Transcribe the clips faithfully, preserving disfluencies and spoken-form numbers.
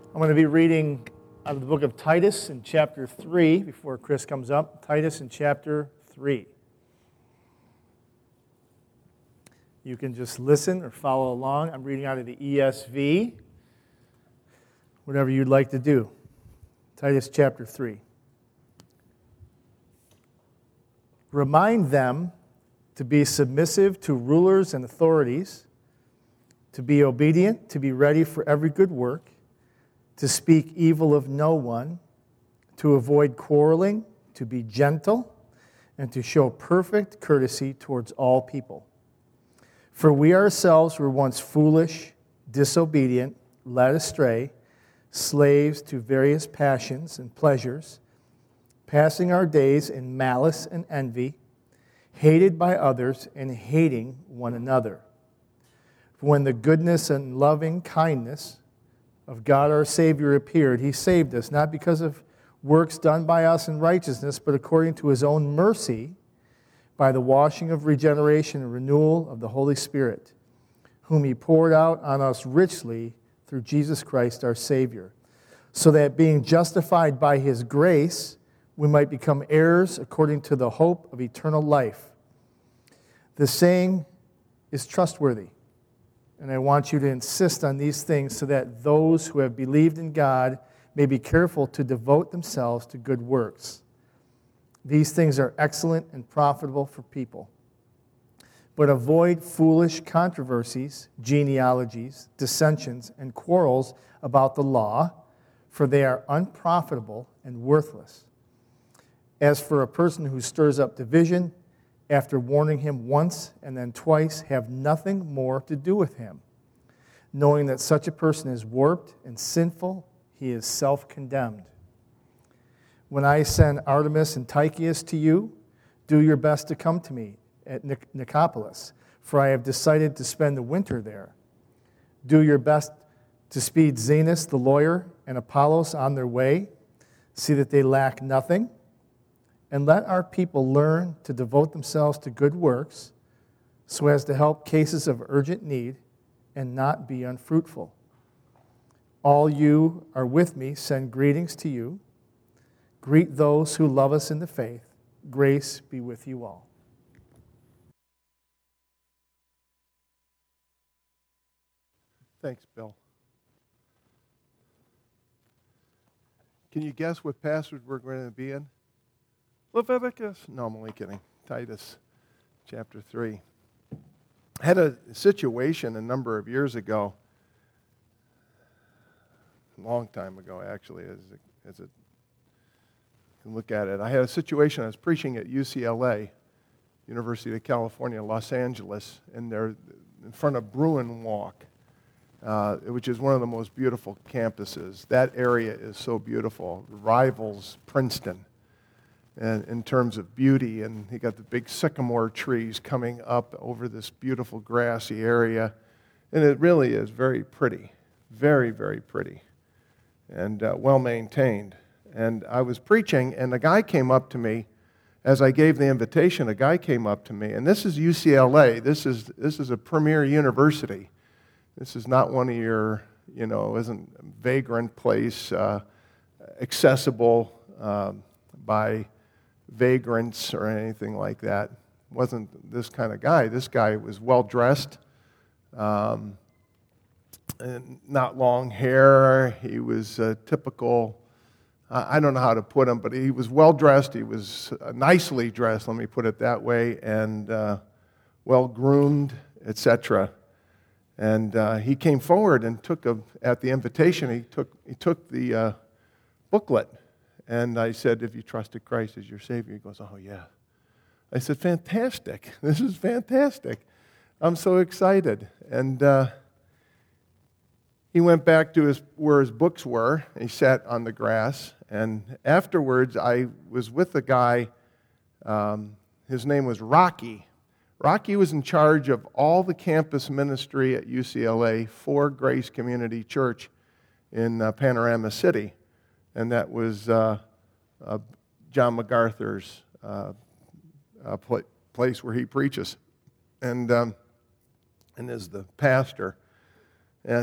I'm going to be reading out of the book of Titus in chapter three before Chris comes up. Titus in chapter three. You can just listen or follow along. I'm reading out of the E S V, whatever you'd like to do. Titus chapter three. Remind them to be submissive to rulers and authorities, to be obedient, to be ready for every good work, to speak evil of no one, to avoid quarreling, to be gentle, and to show perfect courtesy towards all people. For we ourselves were once foolish, disobedient, led astray, slaves to various passions and pleasures, passing our days in malice and envy, hated by others and hating one another. When the goodness and loving kindness of God our Savior appeared, He saved us, not because of works done by us in righteousness, but according to His own mercy, by the washing of regeneration and renewal of the Holy Spirit, whom He poured out on us richly through Jesus Christ our Savior, so that being justified by His grace, we might become heirs according to the hope of eternal life. The saying is trustworthy, and I want you to insist on these things so that those who have believed in God may be careful to devote themselves to good works. These things are excellent and profitable for people. But avoid foolish controversies, genealogies, dissensions, and quarrels about the law, for they are unprofitable and worthless. As for a person who stirs up division, after warning him once and then twice, have nothing more to do with him. Knowing that such a person is warped and sinful, he is self-condemned. When I send Artemas and Tychicus to you, do your best to come to me at Nicopolis, for I have decided to spend the winter there. Do your best to speed Zenas the lawyer and Apollos on their way. See that they lack nothing. And let our people learn to devote themselves to good works so as to help cases of urgent need and not be unfruitful. All you are with me send greetings to you. Greet those who love us in the faith. Grace be with you all. Thanks, Bill. Can you guess what passage we're going to be in? Leviticus. No, I'm only kidding. Titus chapter three. I had a situation a number of years ago, a long time ago actually, as a, as a, you can look at it. I had a situation, I was preaching at U C L A, University of California, Los Angeles, and they're in front of Bruin Walk, uh, which is one of the most beautiful campuses. That area is so beautiful, rivals Princeton. And in terms of beauty, and you got the big sycamore trees coming up over this beautiful grassy area, and it really is very pretty, very, very pretty, and uh, well-maintained. And I was preaching, and a guy came up to me, as I gave the invitation, a guy came up to me, and this is U C L A, this is this is a premier university. This is not one of your, you know, isn't a vagrant place, uh, accessible um, by vagrants or anything like that. Wasn't this kind of guy. This guy was well-dressed, um, and not long hair. He was a typical, I don't know how to put him, but he was well-dressed. He was nicely dressed, let me put it that way, and uh, well-groomed, et cetera. And uh, he came forward and took a, at the invitation, he took he took the uh, booklet. And I said, "If you trusted Christ as your Savior?" He goes, "Oh, yeah." I said, "Fantastic. This is fantastic. I'm so excited." And uh, he went back to his where his books were. He sat on the grass. And afterwards, I was with a guy. Um, his name was Rocky. Rocky was in charge of all the campus ministry at U C L A for Grace Community Church in uh, Panorama City. And that was uh, uh, John MacArthur's uh, uh, pl- place where he preaches, and um, and is the pastor. And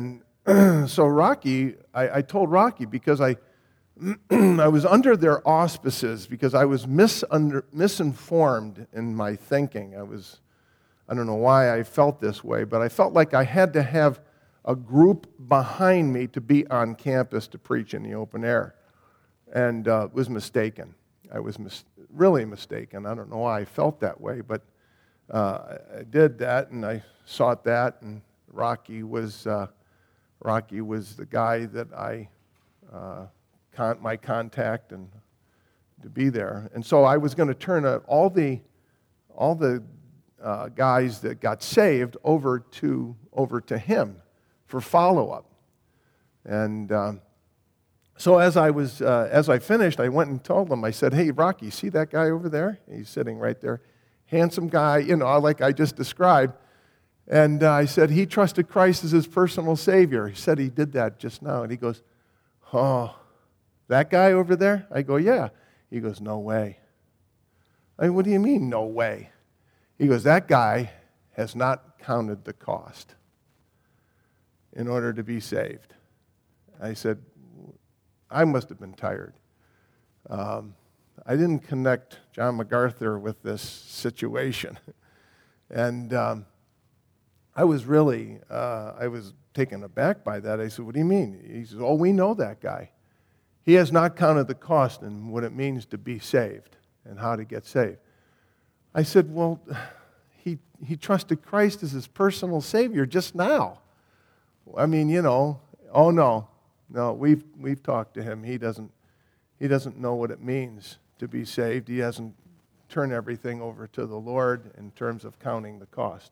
so Rocky, I, I told Rocky because I, I was under their auspices because I was misunder, misinformed in my thinking. I was, I don't know why I felt this way, but I felt like I had to have a group behind me to be on campus to preach in the open air, and uh, was mistaken. I was mis- really mistaken. I don't know why I felt that way, but uh, I did that, and I sought that, and Rocky was uh, Rocky was the guy that I uh, con- my contact and to be there, and so I was going to turn a, all the all the uh, guys that got saved over to over to him for follow up, and. Um, So as I was, uh, as I finished, I went and told him. I said, "Hey, Rocky, see that guy over there? He's sitting right there, handsome guy, you know, like I just described." And uh, I said, "He trusted Christ as his personal Savior." He said he did that just now, and he goes, "Oh, that guy over there?" I go, "Yeah." He goes, "No way." I mean, "What do you mean, no way?" He goes, "That guy has not counted the cost in order to be saved." I said, I must have been tired. Um, I didn't connect John MacArthur with this situation. And um, I was really, uh, I was taken aback by that. I said, "What do you mean?" He says, "Oh, we know that guy. He has not counted the cost and what it means to be saved and how to get saved." I said, "Well, he, he trusted Christ as his personal Savior just now. I mean, you know, oh no. No, we've we've talked to him. He doesn't he doesn't know what it means to be saved. He hasn't turned everything over to the Lord in terms of counting the cost."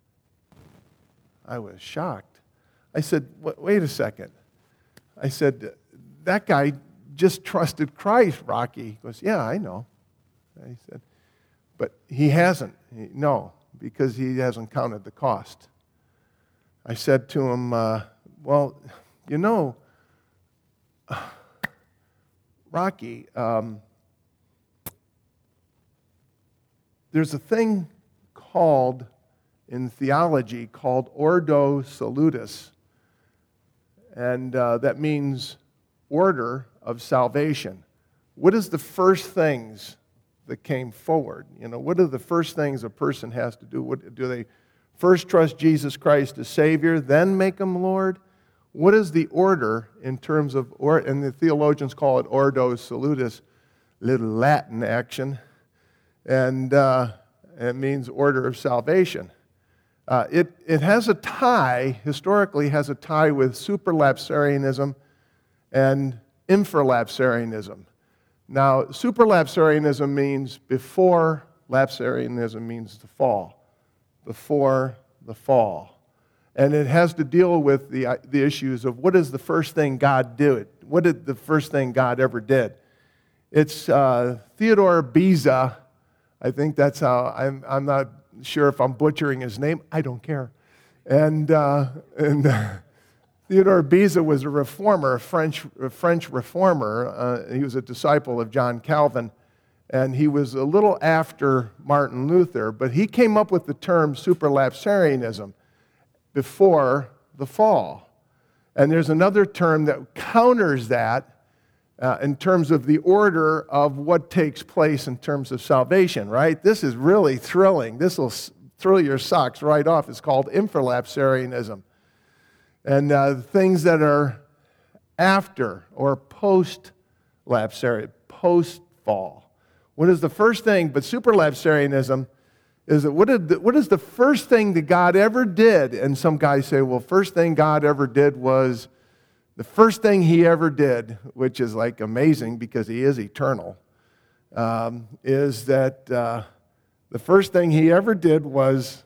I was shocked. I said, "Wait a second." I said, "That guy just trusted Christ, Rocky." He goes, "Yeah, I know." I said, "But he hasn't. He, no, because he hasn't counted the cost." I said to him, uh, "Well, you know, Rocky, um, there's a thing called, in theology, called Ordo Salutis, and uh, that means order of salvation. What is the first things that came forward? You know, what are the first things a person has to do? What, do they first trust Jesus Christ as Savior, then make him Lord? What is the order in terms of, or, and the theologians call it Ordo Salutis, little Latin action, and uh, it means order of salvation. Uh, it, it has a tie, historically has a tie with supralapsarianism and infralapsarianism. Now, supralapsarianism means before, lapsarianism means the fall, before the fall. And it has to deal with the, the issues of what is the first thing God did? What did the first thing God ever did? It's uh, Theodore Beza. I think that's how, I'm, I'm not sure if I'm butchering his name. I don't care. And, uh, and uh, Theodore Beza was a reformer, a French, a French reformer. Uh, he was a disciple of John Calvin. And he was a little after Martin Luther, but he came up with the term supralapsarianism, before the fall. And there's another term that counters that uh, in terms of the order of what takes place in terms of salvation, right? This is really thrilling. This will thrill your socks right off. It's called infralapsarianism. And uh, things that are after or post-lapsarian, post-fall. What is the first thing? But supralapsarianism is that what, did the, what is the first thing that God ever did? And some guys say, well, first thing God ever did was the first thing he ever did, which is like amazing because he is eternal, um, is that uh, the first thing he ever did was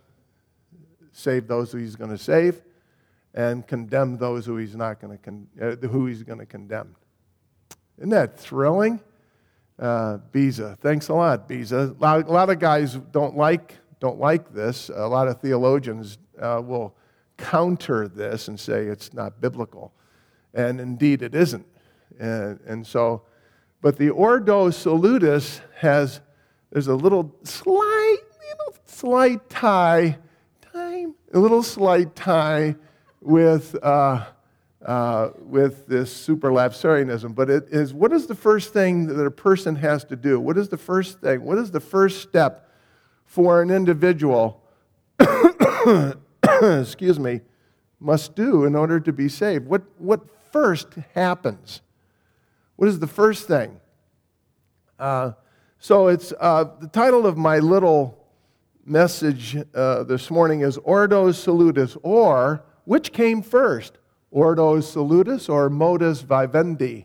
save those who he's going to save and condemn those who he's not going to con- uh, who he's going to condemn. Isn't that thrilling? Uh, Beza, thanks a lot, Beza. A lot, a lot of guys don't like don't like this. A lot of theologians uh, will counter this and say it's not biblical, and indeed it isn't. And, and so, but the Ordo Salutis has there's a little slight, little slight tie, time, a little slight tie with uh, uh, with this superlapsarianism, but it is, what is the first thing that a person has to do? What is the first thing? What is the first step for an individual, excuse me, must do in order to be saved? What, what first happens? What is the first thing? Uh, so it's uh, the title of my little message uh, this morning is Ordo Salutis, or which came first, Ordo Salutis or Modus Vivendi?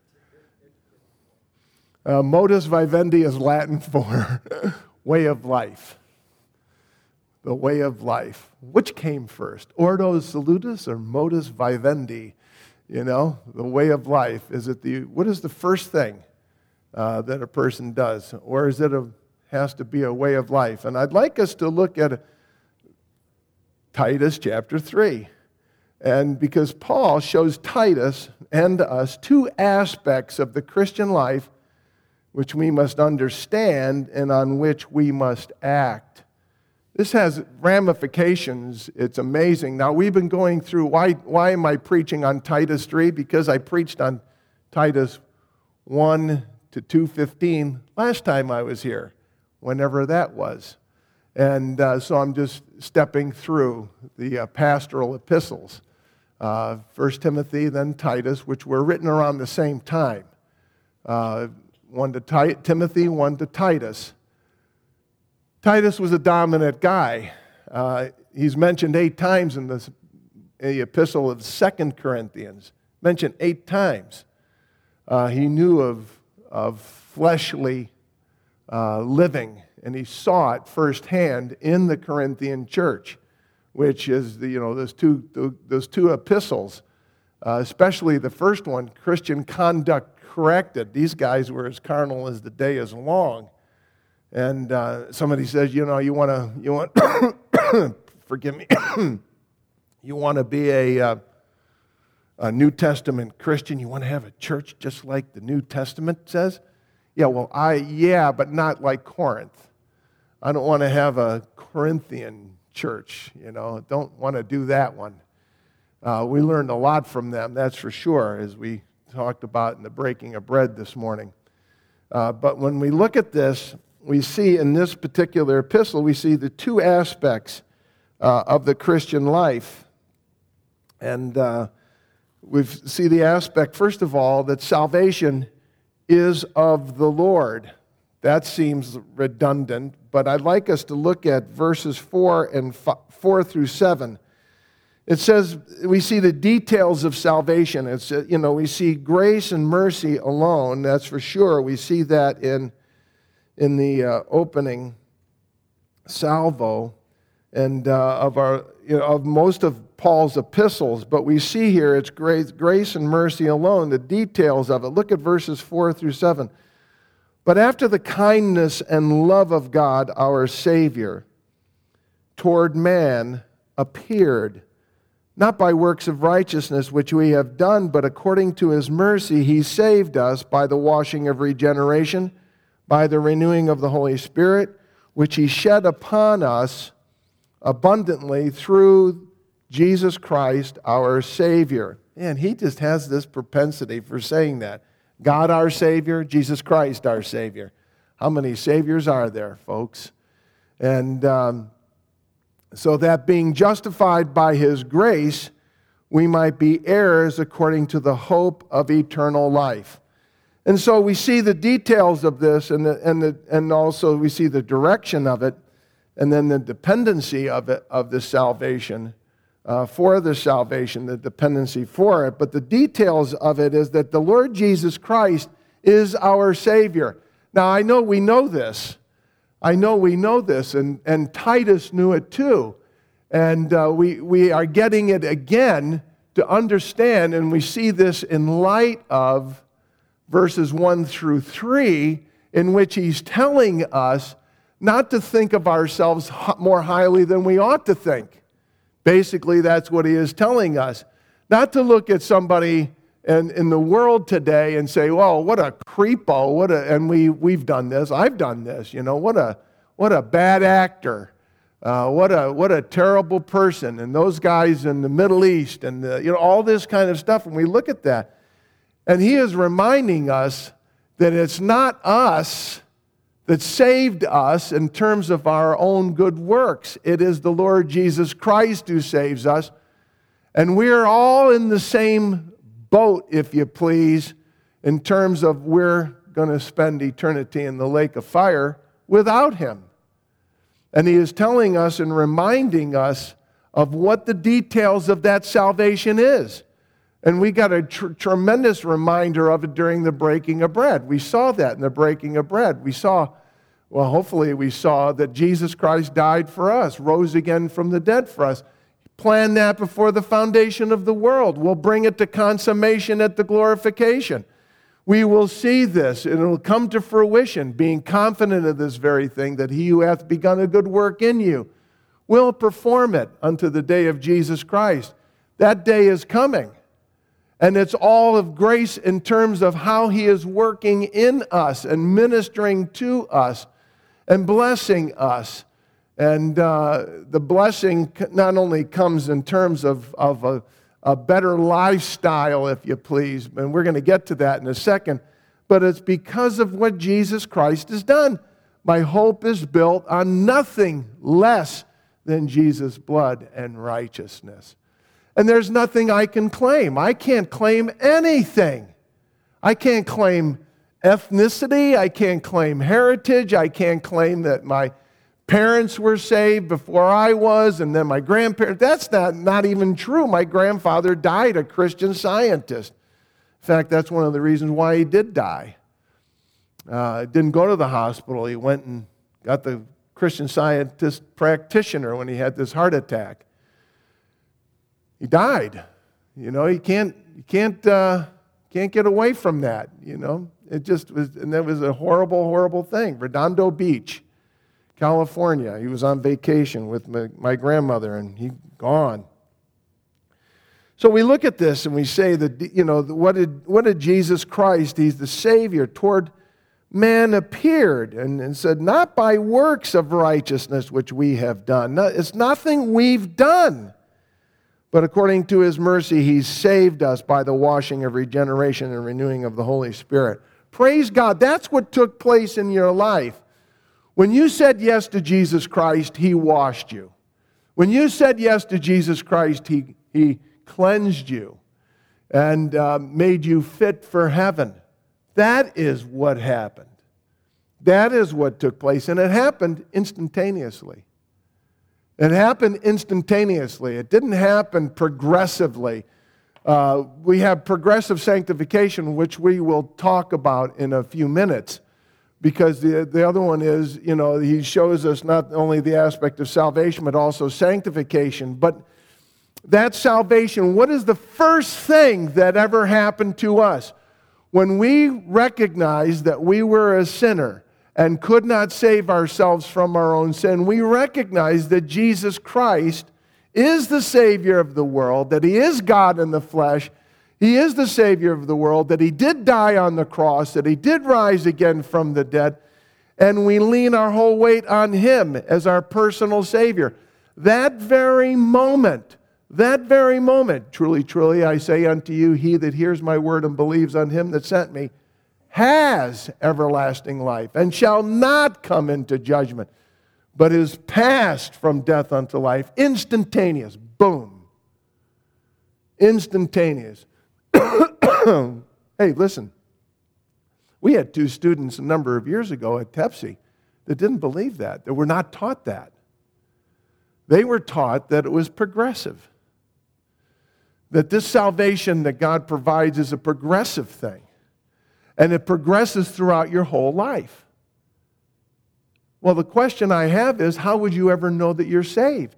Uh, modus vivendi is Latin for way of life. The way of life. Which came first, Ordo Salutis or Modus Vivendi? You know, the way of life. Is it the, what is the first thing uh, that a person does? Or is it a, has to be a way of life? And I'd like us to look at Titus chapter three. And because Paul shows Titus and us two aspects of the Christian life which we must understand and on which we must act. This has ramifications. It's amazing. Now, we've been going through, why, why am I preaching on Titus three? Because I preached on Titus one to two fifteen last time I was here, whenever that was. And uh, so I'm just stepping through the uh, pastoral epistles, uh, First Timothy, then Titus, which were written around the same time. Uh, one to Ti- Timothy, one to Titus. Titus was a dominant guy. Uh, he's mentioned eight times in this, the epistle of Second Corinthians. Mentioned eight times. Uh, he knew of, of fleshly uh, living, and he saw it firsthand in the Corinthian church, which is the, you know those two those two epistles, uh, especially the first one, Christian Conduct Corrected. These guys were as carnal as the day is long. And uh, somebody says, you know, you want to, you want, forgive me, you want to be a, uh, a New Testament Christian, you want to have a church just like the New Testament says? Yeah, well, I, yeah, but not like Corinth. I don't want to have a Corinthian church, you know, don't want to do that one. Uh, we learned a lot from them, that's for sure, as we talked about in the breaking of bread this morning. Uh, but when we look at this, we see in this particular epistle, we see the two aspects uh, of the Christian life. And uh, we see the aspect, first of all, that salvation is of the Lord. That seems redundant, but I'd like us to look at verses four and f- four through seven. It says we see the details of salvation. It's, you know, we see grace and mercy alone, that's for sure. We see that in in the uh, opening salvo and uh, of our you know, of most of Paul's epistles, but we see here it's grace, grace and mercy alone, the details of it. Look at verses four through seven. But after the kindness and love of God, our Savior, toward man appeared, not by works of righteousness which we have done, but according to his mercy he saved us by the washing of regeneration, by the renewing of the Holy Spirit, which he shed upon us abundantly through Jesus Christ, our Savior. And he just has this propensity for saying that. God our Savior, Jesus Christ our Savior. How many Saviors are there, folks? And um, so that being justified by his grace, we might be heirs according to the hope of eternal life. And so we see the details of this, and the, and the, and also we see the direction of it, and then the dependency of it, of the salvation, uh, for the salvation, the dependency for it. But the details of it is that the Lord Jesus Christ is our Savior. Now I know we know this. I know we know this, and, and Titus knew it too. And uh, we, we are getting it again to understand, and we see this in light of verses one through three, in which he's telling us not to think of ourselves more highly than we ought to think. Basically, that's what he is telling us. Not to look at somebody in, in the world today and say, well, what a creepo, what a, and we, we've done this, I've done this, you know, what a, what a bad actor. Uh, what a what a terrible person, and those guys in the Middle East, and the, you know, all this kind of stuff. And we look at that, and he is reminding us that it's not us that saved us in terms of our own good works. It is the Lord Jesus Christ who saves us, and we're all in the same boat, if you please, in terms of we're going to spend eternity in the lake of fire without him. And he is telling us and reminding us of what the details of that salvation is. And we got a tr- tremendous reminder of it during the breaking of bread. We saw that in the breaking of bread. We saw, well, hopefully we saw that Jesus Christ died for us, rose again from the dead for us. He planned that before the foundation of the world. We'll bring it to consummation at the glorification. We will see this, and it will come to fruition, being confident of this very thing, that he who hath begun a good work in you will perform it unto the day of Jesus Christ. That day is coming, and it's all of grace in terms of how he is working in us and ministering to us and blessing us. And uh, the blessing not only comes in terms of, of a a better lifestyle, if you please, and we're going to get to that in a second, but it's because of what Jesus Christ has done. My hope is built on nothing less than Jesus' blood and righteousness. And there's nothing I can claim. I can't claim anything. I can't claim ethnicity. I can't claim heritage. I can't claim that my parents were saved before I was, and then my grandparents. That's not, not even true. My grandfather died a Christian Scientist. In fact, that's one of the reasons why he did die. Uh, didn't go to the hospital. He went and got the Christian Scientist practitioner when he had this heart attack. He died. You know, you can't, you can't, uh, can't get away from that. You know, it just was, and that was a horrible, horrible thing. Redondo Beach, California. He was on vacation with my, my grandmother, and he gone. So we look at this and we say that, you know, what did, what did Jesus Christ, he's the Savior, toward man appeared and, and said, not by works of righteousness which we have done. No, it's nothing we've done. But according to his mercy, he's saved us by the washing of regeneration and renewing of the Holy Spirit. Praise God. That's what took place in your life. When you said yes to Jesus Christ, he washed you. When you said yes to Jesus Christ, he, he cleansed you and uh, made you fit for heaven. That is what happened. That is what took place, and it happened instantaneously. It happened instantaneously. It didn't happen progressively. Uh, we have progressive sanctification, which we will talk about in a few minutes. Because the, the other one is, you know, he shows us not only the aspect of salvation, but also sanctification. But that salvation, what is the first thing that ever happened to us? When we recognized that we were a sinner and could not save ourselves from our own sin, we recognized that Jesus Christ is the Savior of the world, that he is God in the flesh, he is the Savior of the world, that he did die on the cross, that he did rise again from the dead, and we lean our whole weight on him as our personal Savior. That very moment, that very moment, truly, truly, I say unto you, he that hears my word and believes on him that sent me has everlasting life and shall not come into judgment, but is passed from death unto life. Instantaneous, boom. Instantaneous. Hey, listen, we had two students a number of years ago at Tepsi that didn't believe that, that were not taught that. They were taught that it was progressive, that this salvation that God provides is a progressive thing, and it progresses throughout your whole life. Well, the question I have is, how would you ever know that you're saved?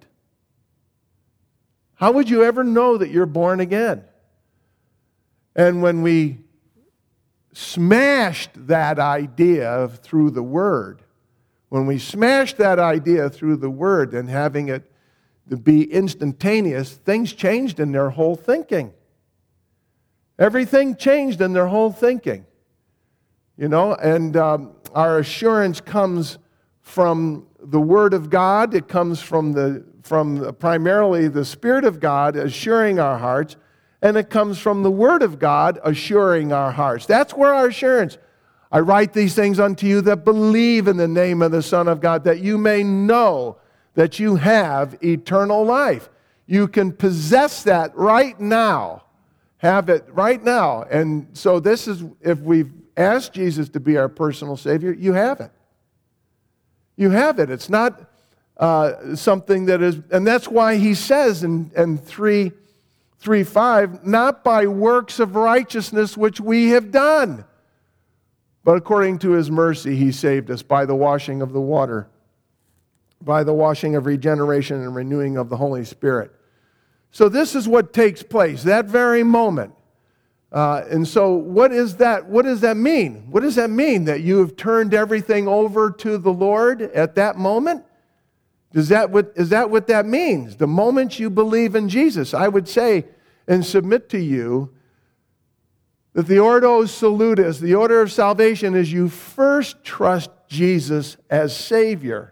How would you ever know that you're born again? And when we smashed that idea through the Word, when we smashed that idea through the Word and having it to be instantaneous, things changed in their whole thinking. Everything changed in their whole thinking. You know, and um, our assurance comes from the Word of God. It comes from, the, from the, primarily the Spirit of God assuring our hearts. And it comes from the Word of God assuring our hearts. That's where our assurance. I write these things unto you that believe in the name of the Son of God, that you may know that you have eternal life. You can possess that right now. Have it right now. And so this is, if we've asked Jesus to be our personal Savior, you have it. You have it. It's not uh, something that is, and that's why he says in, in three, three five, not by works of righteousness which we have done, but according to his mercy he saved us by the washing of the water, by the washing of regeneration and renewing of the Holy Spirit. So this is what takes place, that very moment. Uh, and so what is that? What does that mean? What does that mean? That you have turned everything over to the Lord at that moment? Does that what, is that what that means? The moment you believe in Jesus, I would say and submit to you that the Ordo Salutis, the order of salvation, is you first trust Jesus as Savior.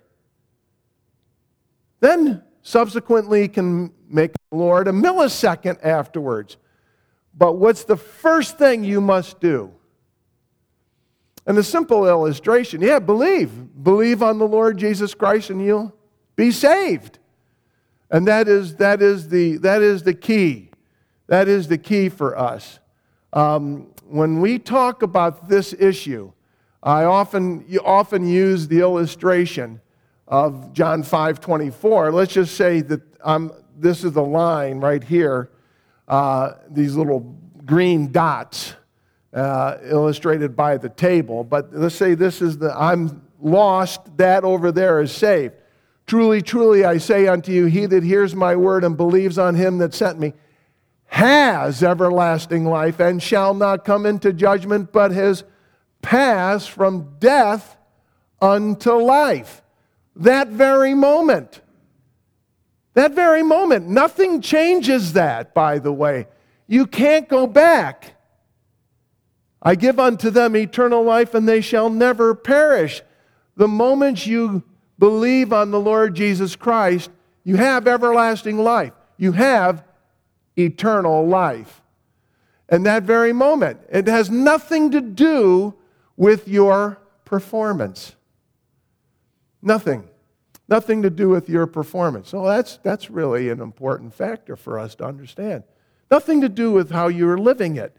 Then subsequently can make the Lord a millisecond afterwards. But what's the first thing you must do? And a simple illustration, yeah, believe. Believe on the Lord Jesus Christ and you'll be saved. And that is, that is, the, that is the key. That is the key for us. Um, when we talk about this issue, I often, you often use the illustration of John five twenty-four. Let's just say that I'm, this is the line right here. Uh, these little green dots uh, illustrated by the table. But let's say this is the, I'm lost, that over there is saved. Truly, truly, I say unto you, he that hears my word and believes on him that sent me has everlasting life and shall not come into judgment, but has passed from death unto life. That very moment. That very moment. Nothing changes that, by the way. You can't go back. I give unto them eternal life, and they shall never perish. The moment you believe on the Lord Jesus Christ, you have everlasting life. You have eternal life. And that very moment, it has nothing to do with your performance. Nothing. Nothing to do with your performance. So that's, that's really an important factor for us to understand. Nothing to do with how you're living it.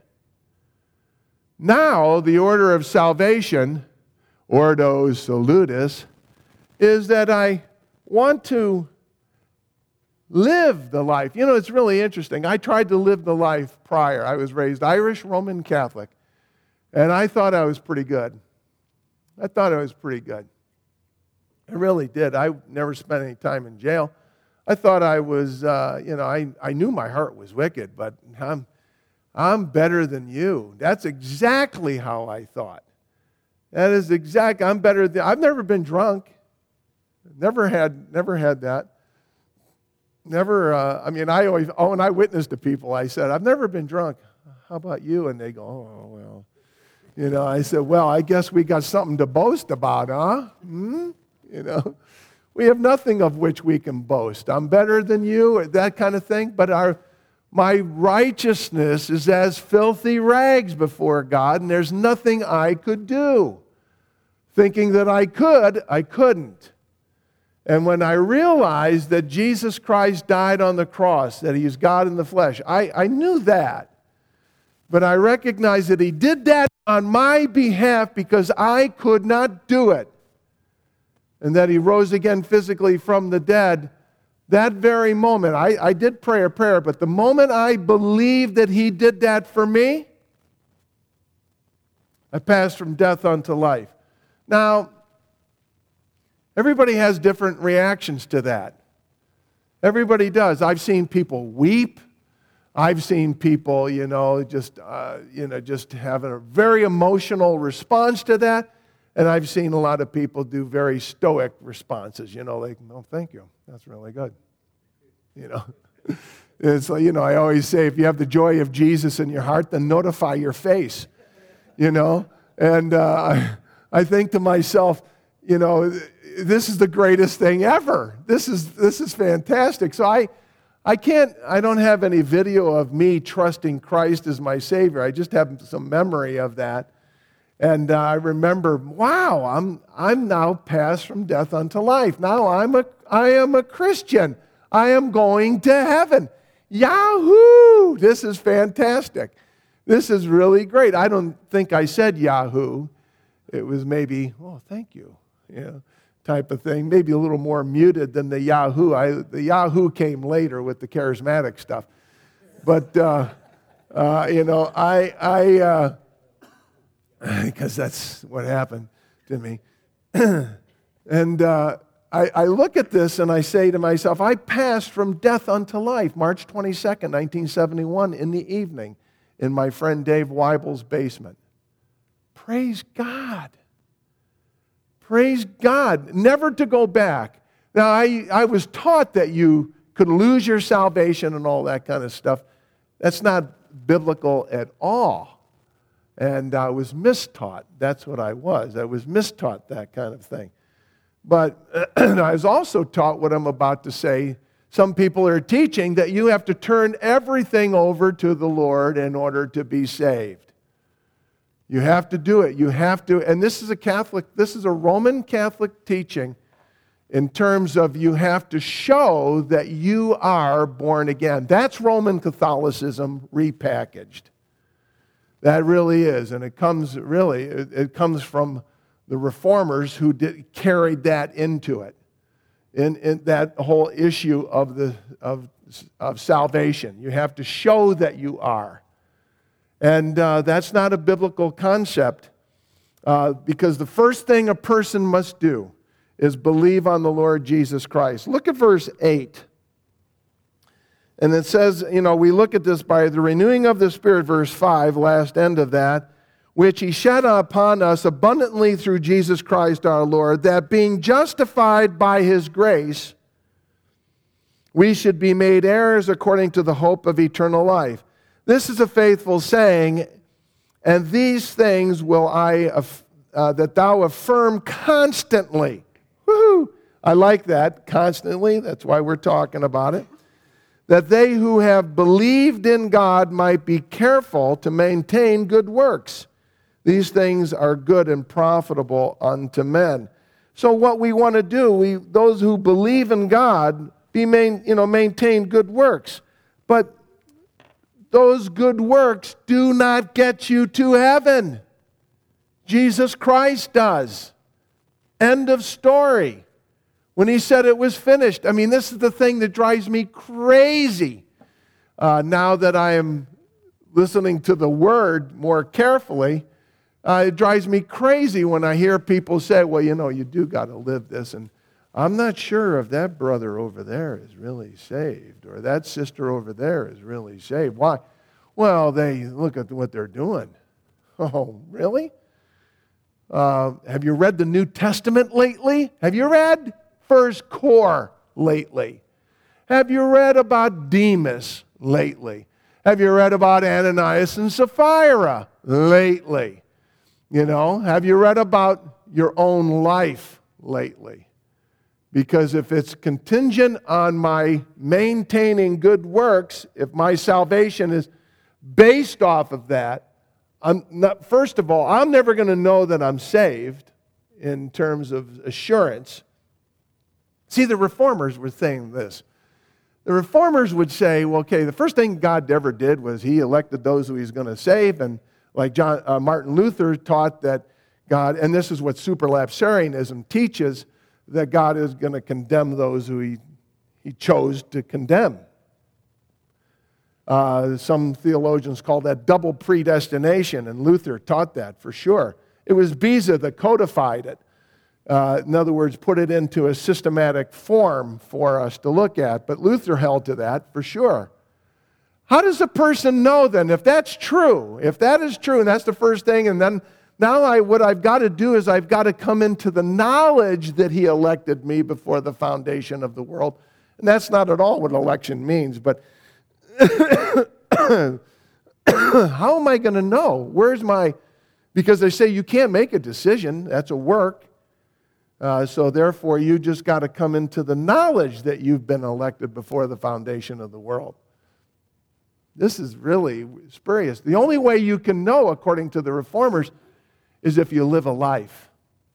Now, the order of salvation, Ordo Salutis, is that I want to live the life. You know, it's really interesting. I tried to live the life prior. I was raised Irish Roman Catholic, and I thought I was pretty good. I thought I was pretty good. I really did. I never spent any time in jail. I thought I was, uh, you know, I, I knew my heart was wicked, but I'm, I'm better than you. That's exactly how I thought. That is exact. I'm better than, I've never been drunk. Never had, never had that. Never, uh, I mean, I always, oh, and I witnessed to people, I said, I've never been drunk. How about you? And they go, oh, well. You know, I said, well, I guess we got something to boast about, huh? Hmm? You know, we have nothing of which we can boast. I'm better than you, that kind of thing. But our, my righteousness is as filthy rags before God, and there's nothing I could do. Thinking that I could, I couldn't. And when I realized that Jesus Christ died on the cross, that he is God in the flesh, I, I knew that. But I recognized that he did that on my behalf because I could not do it. And that he rose again physically from the dead, that very moment, I, I did pray a prayer, but the moment I believed that he did that for me, I passed from death unto life. Now, everybody has different reactions to that. Everybody does. I've seen people weep. I've seen people, you know, just, uh, you know, just have a very emotional response to that. And I've seen a lot of people do very stoic responses, you know, like, no, thank you. That's really good. You know, it's like, you know, I always say, if you have the joy of Jesus in your heart, then notify your face, you know. And uh, I, I think to myself, you know, this is the greatest thing ever. This is this is fantastic. So I, I can't, I don't have any video of me trusting Christ as my Savior. I just have some memory of that. And uh, I remember, wow, I'm I'm now passed from death unto life. Now I'm a I am a Christian. I am going to heaven. Yahoo! This is fantastic. This is really great. I don't think I said Yahoo. It was maybe, oh, thank you, you know, type of thing. Maybe a little more muted than the Yahoo. I, the Yahoo came later with the charismatic stuff. But, uh, uh, you know, I, I uh, because that's what happened to me. and uh, I, I look at this and I say to myself, I passed from death unto life, March twenty-second, nineteen seventy-one, in the evening in my friend Dave Weibel's basement. Praise God. Praise God. Never to go back. Now, I, I was taught that you could lose your salvation and all that kind of stuff. That's not biblical at all. And I was mistaught. That's what I was. I was mistaught that kind of thing. But I was also taught what I'm about to say. Some people are teaching that you have to turn everything over to the Lord in order to be saved. You have to do it. You have to, and this is a Catholic, this is a Roman Catholic teaching in terms of you have to show that you are born again. That's Roman Catholicism repackaged. That really is, and it comes really, it, it comes from the Reformers who did, carried that into it. In, in that whole issue of, the, of, of salvation. You have to show that you are. And uh, that's not a biblical concept uh, because the first thing a person must do is believe on the Lord Jesus Christ. Look at verse eight. And it says, you know, we look at this by the renewing of the Spirit, verse five, last end of that, which he shed upon us abundantly through Jesus Christ our Lord, that being justified by his grace, we should be made heirs according to the hope of eternal life. This is a faithful saying, and these things will I, uh, that thou affirm constantly. Woohoo! I like that, constantly. That's why we're talking about it. That they who have believed in God might be careful to maintain good works. These things are good and profitable unto men. So what we want to do, we those who believe in God, be main, you know, maintain good works. But those good works do not get you to heaven. Jesus Christ does. End of story. When he said it was finished. I mean, this is the thing that drives me crazy. Uh, now that I am listening to the Word more carefully, Uh, it drives me crazy when I hear people say, well, you know, you do got to live this. And I'm not sure if that brother over there is really saved or that sister over there is really saved. Why? Well, they look at what they're doing. Oh, really? Uh, have you read the New Testament lately? Have you read First Core lately? Have you read about Demas lately? Have you read about Ananias and Sapphira lately? You know, have you read about your own life lately? Because if it's contingent on my maintaining good works, if my salvation is based off of that, I'm not, first of all, I'm never going to know that I'm saved in terms of assurance. See, the Reformers were saying this. The Reformers would say, well, okay, the first thing God ever did was he elected those who he's going to save, and like John, uh, Martin Luther taught that God, and this is what superlapsarianism teaches, that God is going to condemn those who he, he chose to condemn. Uh, some theologians call that double predestination, and Luther taught that for sure. It was Beza that codified it. Uh, in other words, put it into a systematic form for us to look at. But Luther held to that for sure. How does a person know then if that's true? If that is true, and that's the first thing, and then now I, what I've got to do is I've got to come into the knowledge that he elected me before the foundation of the world. And that's not at all what election means, but how am I going to know? Where's my, because they say you can't make a decision, that's a work. Uh, so therefore, you just got to come into the knowledge that you've been elected before the foundation of the world. This is really spurious. The only way you can know, according to the Reformers, is if you live a life.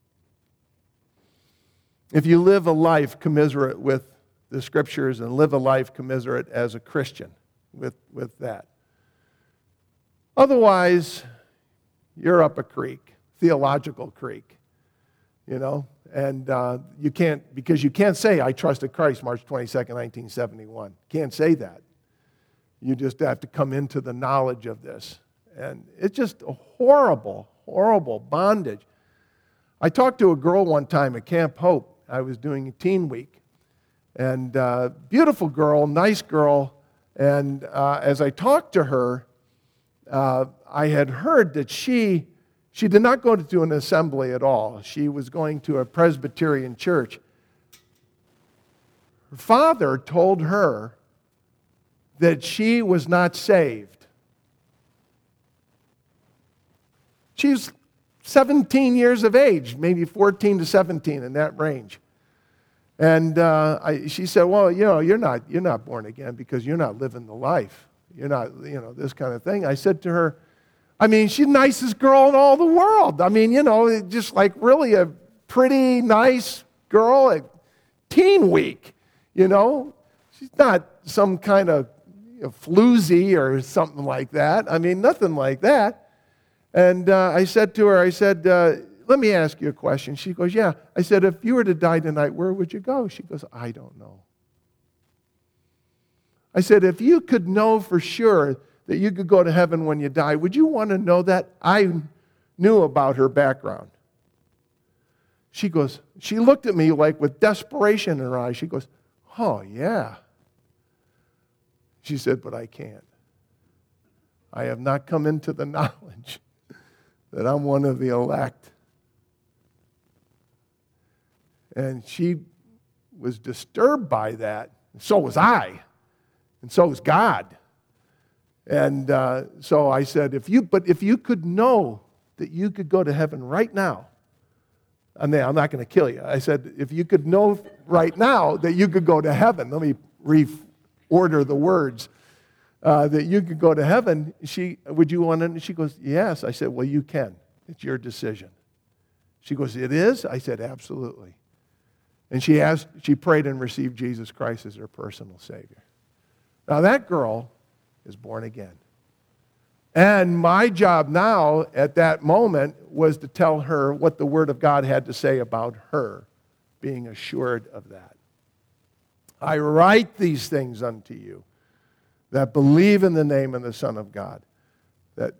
If you live a life commiserate with the Scriptures and live a life commiserate as a Christian with, with that. Otherwise, you're up a creek, theological creek, you know, and uh, you can't, because you can't say, I trusted Christ March twenty-second, nineteen seventy-one. Can't say that. You just have to come into the knowledge of this. And it's just a horrible, horrible bondage. I talked to a girl one time at Camp Hope. I was doing a teen week. And uh, beautiful girl, nice girl. And uh, as I talked to her, uh, I had heard that she, she did not go to an assembly at all. She was going to a Presbyterian church. Her father told her that she was not saved. She's seventeen years of age, maybe fourteen to seventeen, in that range. And uh, I, she said, well, you know, you're not, you're not born again because you're not living the life. You're not, you know, this kind of thing. I said to her, I mean, she's the nicest girl in all the world. I mean, you know, just like really a pretty nice girl at teen week, you know. She's not some kind of you know, floozy or something like that. I mean, nothing like that. And uh, I said to her, I said, uh, let me ask you a question. She goes, yeah. I said, if you were to die tonight, where would you go? She goes, I don't know. I said, if you could know for sure that you could go to heaven when you die, would you want to know that? I knew about her background. She goes, she looked at me like with desperation in her eyes. She goes, oh, yeah. She said, but I can't. I have not come into the knowledge that I'm one of the elect. And she was disturbed by that. So was I. And so was God. And uh, so I said, if you, but if you could know that you could go to heaven right now, I mean, I'm not going to kill you. I said, if you could know right now that you could go to heaven, let me reorder the words, uh, that you could go to heaven, she, would you want to? She goes, yes. I said, well, you can. It's your decision. She goes, it is? I said, absolutely. And she asked, she prayed and received Jesus Christ as her personal Savior. Now that girl is born again. And my job now at that moment was to tell her what the Word of God had to say about her, being assured of that. I write these things unto you that believe in the name of the Son of God, that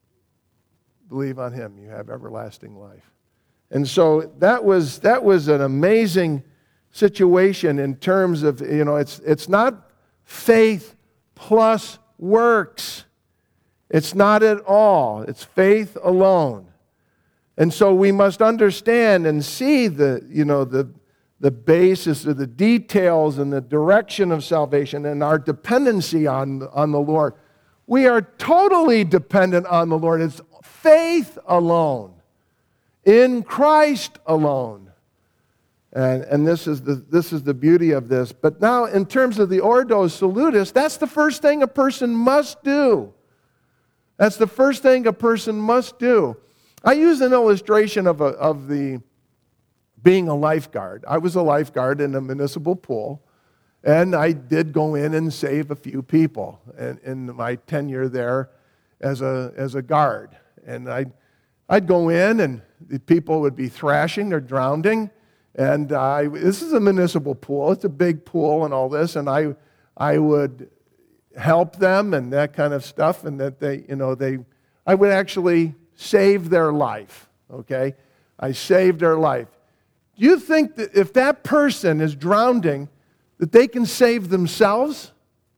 believe on Him, you have everlasting life. And so that was that was an amazing situation in terms of, you know, it's it's not faith plus works. It's not at all. It's faith alone. And so we must understand and see the, you know, the the basis of the details and the direction of salvation and our dependency on, on the Lord. We are totally dependent on the Lord. It's faith alone. In Christ alone. And, and this is the this is the beauty of this. But now in terms of the Ordo Salutis, that's the first thing a person must do. That's the first thing a person must do. I use an illustration of, a, of the being a lifeguard. I was a lifeguard in a municipal pool, and I did go in and save a few people in, in my tenure there as a, as a guard. And I'd, I'd go in, and the people would be thrashing or drowning. And I, this is a municipal pool. It's a big pool and all this. And I, I would help them and that kind of stuff. And that they, you know, they, I would actually save their life. Okay, I saved their life. Do you think that if that person is drowning, that they can save themselves?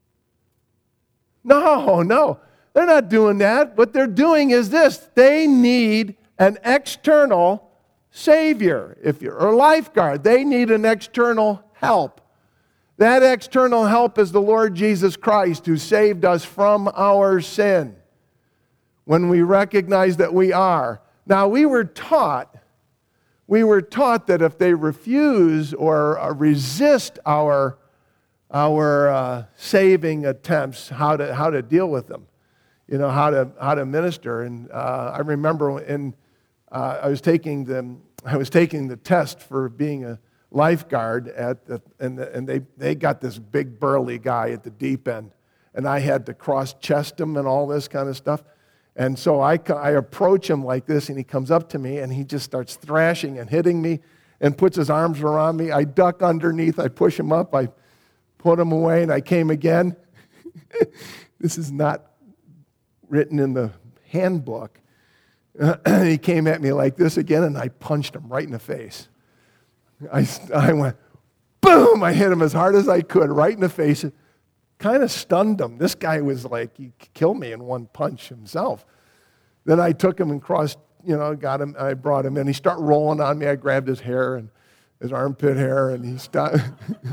No, no. They're not doing that. What they're doing is this. They need an external savior. If you're a lifeguard, they need an external help. That external help is the Lord Jesus Christ, who saved us from our sin when we recognize that we are. Now, we were taught, we were taught that if they refuse or uh, resist our, our uh, saving attempts, how to, how to deal with them, you know, how to, how to minister. And uh, I remember in, uh, I was taking the, I was taking the test for being a lifeguard at the, and, the, and they, they got this big burly guy at the deep end, and I had to cross-chest him and all this kind of stuff. And so I, I approach him like this, and he comes up to me, and he just starts thrashing and hitting me and puts his arms around me. I duck underneath. I push him up. I put him away, and I came again. This is not written in the handbook. Uh, he came at me like this again, and I punched him right in the face. I, I went, boom! I hit him as hard as I could, right in the face. Kind of stunned him. This guy was like, he killed me in one punch himself. Then I took him and crossed, you know, got him, I brought him in. He started rolling on me. I grabbed his hair and his armpit hair, and he stopped.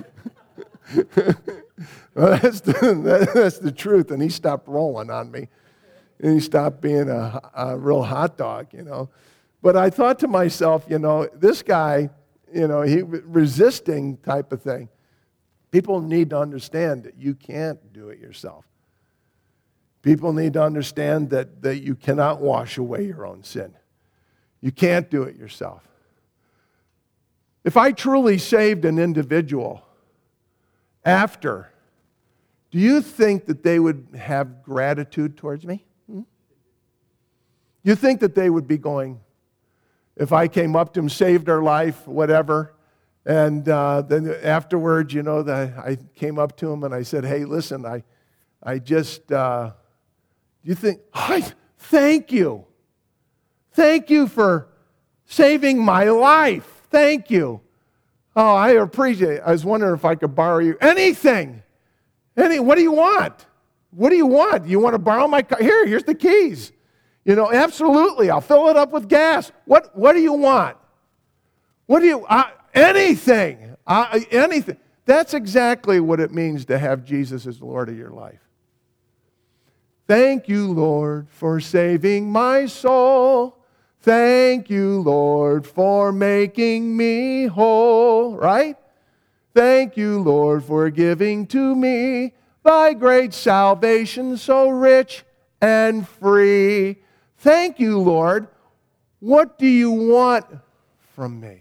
Well, that's, the, that's the truth. And he stopped rolling on me. And he stopped being a, a real hot dog, you know. But I thought to myself, you know, this guy, you know, he resisting type of thing. People need to understand that you can't do it yourself. People need to understand that, that you cannot wash away your own sin. You can't do it yourself. If I truly saved an individual after, do you think that they would have gratitude towards me? Hmm? You think that they would be going, if I came up to them, saved their life, whatever, and uh, then afterwards, you know, the, I came up to him and I said, hey, listen, I, I just, uh, you think, I, thank you. Thank you for saving my life. Thank you. Oh, I appreciate it. I was wondering if I could borrow you anything. Any, what do you want? What do you want? You want to borrow my car? Here, here's the keys. You know, absolutely. I'll fill it up with gas. What, what do you want? What do you, uh, anything. Uh, anything. That's exactly what it means to have Jesus as the Lord of your life. Thank you, Lord, for saving my soul. Thank you, Lord, for making me whole. Right? Thank you, Lord, for giving to me thy great salvation so rich and free. Thank you, Lord. What do you want from me?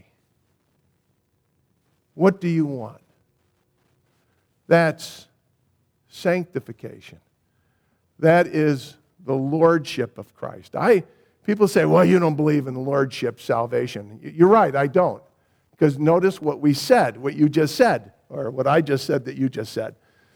What do you want? That's sanctification. That is the lordship of Christ. I people say, well, you don't believe in the lordship salvation. You're right, I don't. Because notice what we said, what you just said, or what I just said that you just said.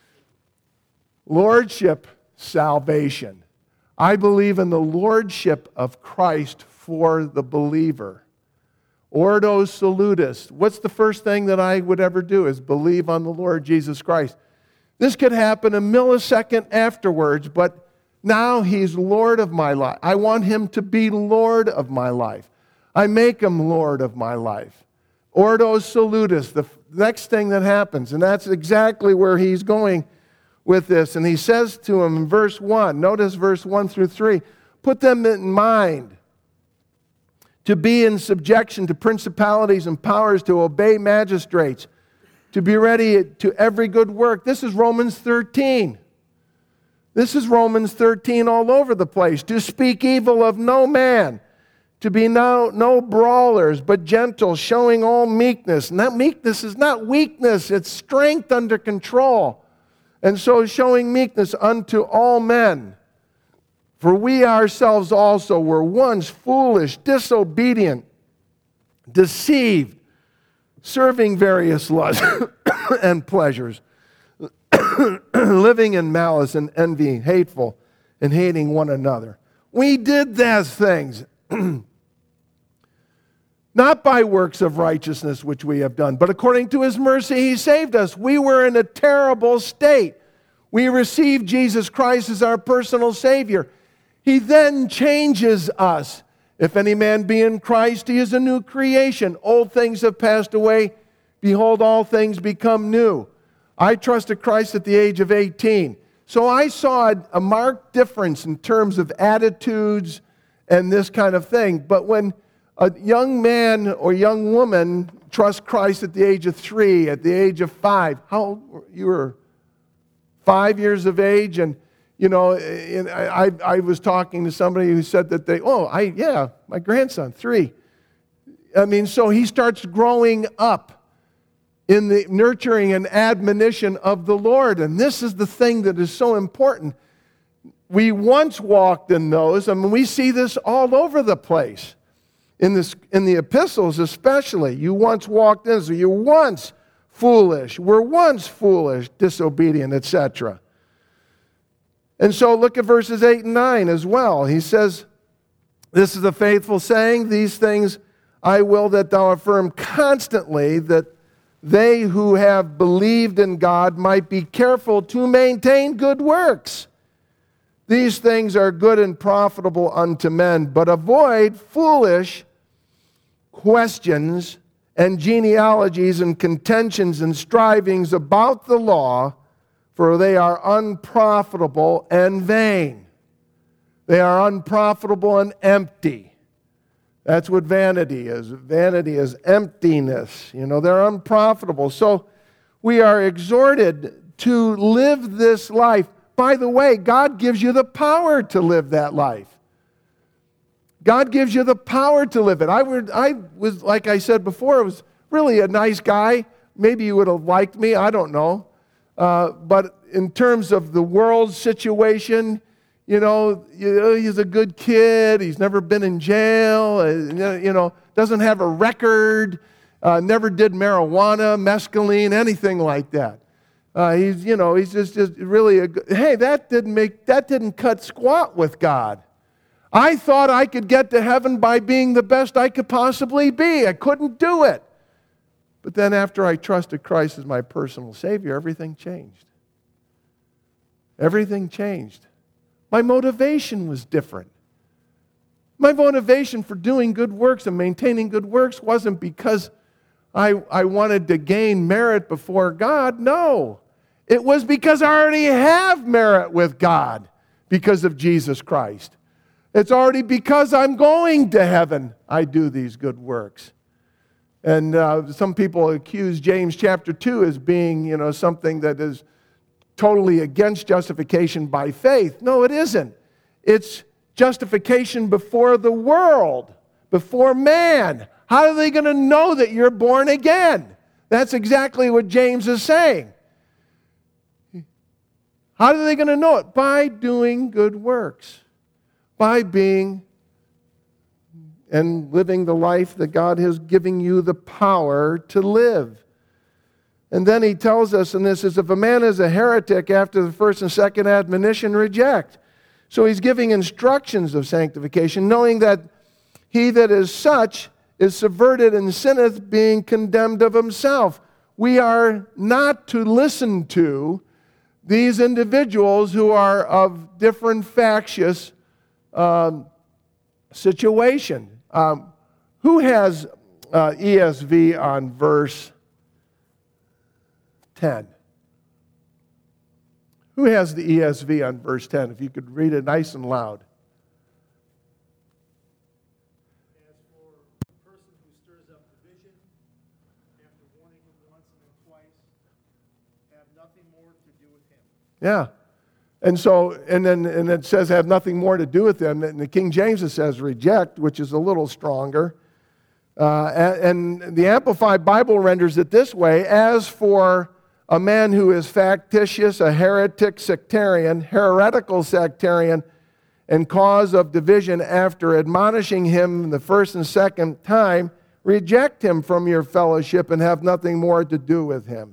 Lordship salvation. I believe in the lordship of Christ for the believer. Ordo salutis. What's the first thing that I would ever do is believe on the Lord Jesus Christ. This could happen a millisecond afterwards, but now He's Lord of my life. I want Him to be Lord of my life. I make Him Lord of my life. Ordo salutis, the next thing that happens, and that's exactly where he's going with this. And he says to him in verse one, notice verse one through three, put them in mind to be in subjection to principalities and powers, to obey magistrates, to be ready to every good work. This is Romans thirteen. This is Romans thirteen all over the place. To speak evil of no man, to be no, no brawlers, but gentle, showing all meekness. And that meekness is not weakness, it's strength under control. And so showing meekness unto all men. For we ourselves also were once foolish, disobedient, deceived, serving various lusts and pleasures, living in malice and envy, hateful, and hating one another. We did those things, not by works of righteousness which we have done, but according to His mercy He saved us. We were in a terrible state. We received Jesus Christ as our personal Savior. He then changes us. If any man be in Christ, he is a new creation. Old things have passed away. Behold, all things become new. I trusted Christ at the age of eighteen. So I saw a marked difference in terms of attitudes and this kind of thing. But when a young man or young woman trust Christ at the age of three, at the age of five. How old were you? Were five years of age, and you know, and I, I was talking to somebody who said that they, oh, I yeah, my grandson, three. I mean, so he starts growing up in the nurturing and admonition of the Lord, and this is the thing that is so important. We once walked in those, I mean, we see this all over the place. In, this, in the epistles especially, you once walked in, so you once foolish, were once foolish, disobedient, et cetera. And so look at verses eight and nine as well. He says, this is a faithful saying, these things I will that thou affirm constantly, that they who have believed in God might be careful to maintain good works. These things are good and profitable unto men, but avoid foolish questions and genealogies and contentions and strivings about the law, for they are unprofitable and vain. They are unprofitable and empty. That's what vanity is. Vanity is emptiness. You know, they're unprofitable. So we are exhorted to live this life. By the way, God gives you the power to live that life. God gives you the power to live it. I, would, I was, like I said before, I was really a nice guy. Maybe you would have liked me. I don't know. Uh, but in terms of the world situation, you know, he's a good kid. He's never been in jail. You know, doesn't have a record. Uh, never did marijuana, mescaline, anything like that. Uh, he's, you know, he's just, just really a good, hey, that didn't make, that didn't cut squat with God. I thought I could get to heaven by being the best I could possibly be. I couldn't do it. But then after I trusted Christ as my personal Savior, everything changed. Everything changed. My motivation was different. My motivation for doing good works and maintaining good works wasn't because I, I wanted to gain merit before God. No. It was because I already have merit with God because of Jesus Christ. It's already because I'm going to heaven I do these good works. And uh, some people accuse James chapter two as being, you know, something that is totally against justification by faith. No, it isn't. It's justification before the world, before man. How are they going to know that you're born again? That's exactly what James is saying. How are they going to know it? By doing good works. By being and living the life that God has given you the power to live. And then he tells us, and this is, if a man is a heretic after the first and second admonition, reject. So he's giving instructions of sanctification, knowing that he that is such is subverted and sinneth, being condemned of himself. We are not to listen to these individuals who are of different factious um, situation. Um, who has uh, E S V on verse ten? Who has the E S V on verse ten? If you could read it nice and loud. As for a person who stirs up division, after warning him once and then twice, have nothing more to do with him. Yeah. And so, and then and it says have nothing more to do with them. And the King James it says reject, which is a little stronger. Uh, and, and the Amplified Bible renders it this way: as for a man who is factitious, a heretic sectarian, heretical sectarian, and cause of division, after admonishing him the first and second time, reject him from your fellowship and have nothing more to do with him.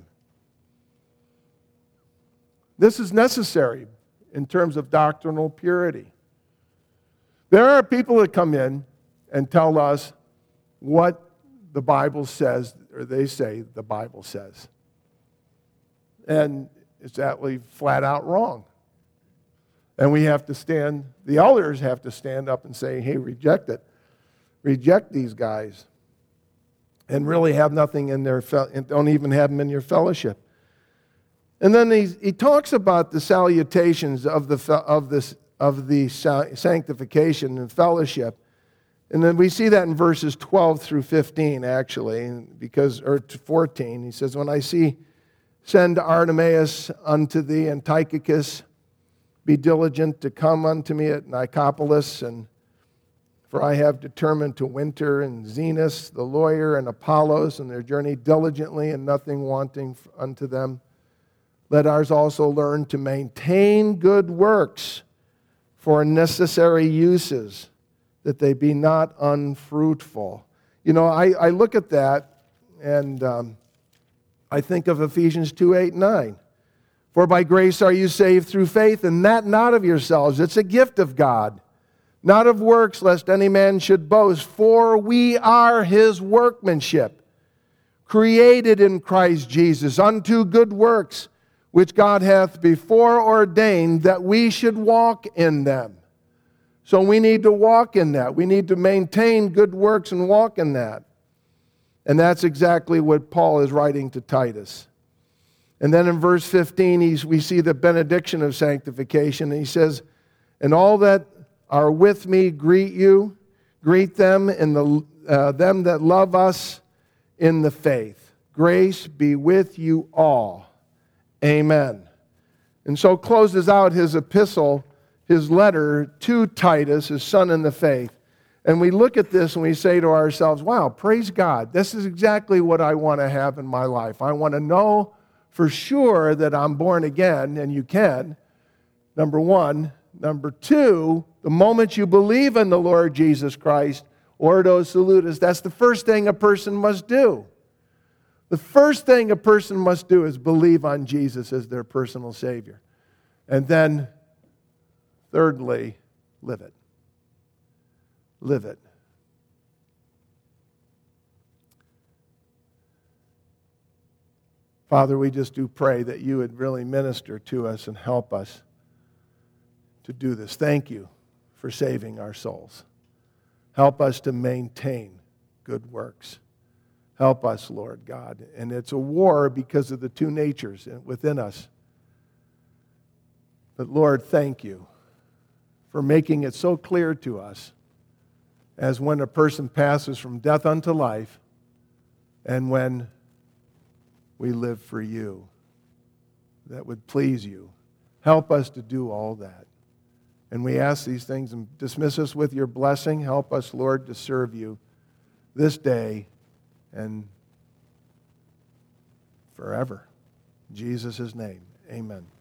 This is necessary in terms of doctrinal purity. There are people that come in and tell us what the Bible says, or they say the Bible says. And it's actually flat out wrong. And we have to stand, the elders have to stand up and say, hey, reject it. Reject these guys. And really have nothing in their, don't even have them in your fellowship. And then he, he talks about the salutations of the, of, this, of the sanctification and fellowship. And then we see that in verses twelve through fifteen, actually, because, or to fourteen. He says, when I see, send Artemas unto thee, and Tychicus, be diligent to come unto me at Nicopolis, and for I have determined to winter, and Zenas, the lawyer, and Apollos, and their journey diligently, and nothing wanting unto them. Let ours also learn to maintain good works for necessary uses, that they be not unfruitful. You know, I, I look at that, and um, I think of Ephesians two, eight, nine. For by grace are you saved through faith, and that not of yourselves. It's a gift of God, not of works, lest any man should boast. For we are his workmanship, created in Christ Jesus, unto good works, which God hath before ordained that we should walk in them. So we need to walk in that. We need to maintain good works and walk in that. And that's exactly what Paul is writing to Titus. And then in verse fifteen, he's, we see the benediction of sanctification. And he says, and all that are with me greet you. Greet them, in the, uh, them that love us in the faith. Grace be with you all. Amen. And so closes out his epistle, his letter to Titus, his son in the faith. And we look at this and we say to ourselves, wow, praise God. This is exactly what I want to have in my life. I want to know for sure that I'm born again, and you can, number one. Number two, the moment you believe in the Lord Jesus Christ, ordo salutis, that's the first thing a person must do. The first thing a person must do is believe on Jesus as their personal Savior. And then, thirdly, live it. Live it. Father, we just do pray that you would really minister to us and help us to do this. Thank you for saving our souls. Help us to maintain good works. Help us, Lord God. And it's a war because of the two natures within us. But Lord, thank you for making it so clear to us as when a person passes from death unto life and when we live for you that would please you. Help us to do all that. And we ask these things and dismiss us with your blessing. Help us, Lord, to serve you this day and forever. In Jesus' name, amen.